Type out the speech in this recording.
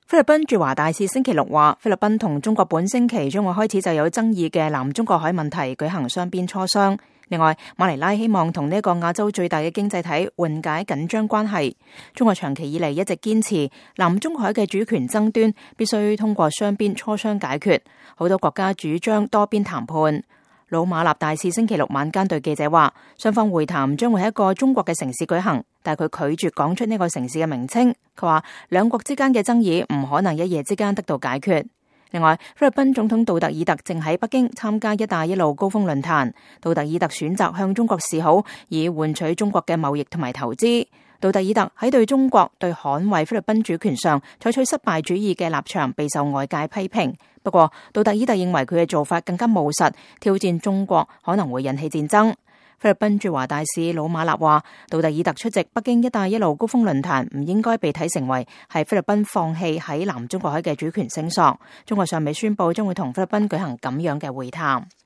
菲律賓駐華大使星期六話，菲律賓同中國本星期將會開始就有爭議嘅南中國海問題舉行雙邊磋商。另外，馬尼拉希望同呢個亞洲最大嘅經濟體緩解緊張關係。中國長期以嚟一直堅持南中國海嘅主權爭端必須通過雙邊磋商解決，好多國家主張多邊談判。老馬納大使星期六晚間對記者話，雙方會談將會喺一個中國嘅城市舉行，但佢拒絕講出呢個城市嘅名稱。佢話兩國之間嘅爭議唔可能一夜之間得到解決。另外，菲律賓總統杜特爾特正喺北京參加一帶一路高峰論壇。杜特爾特選擇向中國示好，以換取中國嘅貿易同埋投資。杜特爾特喺對中國對捍衛菲律賓主權上採取失敗主義嘅立場備受外界批評。不過，杜特爾特認為佢嘅做法更加務實，挑戰中國可能會引起戰爭。菲律賓駐華大使魯馬納話，杜特爾特出席北京一帶一路高峰論壇唔應該被睇成為係菲律賓放棄喺南中國海嘅主權聲索。中國尚未宣布將會同菲律賓舉行咁樣嘅會談。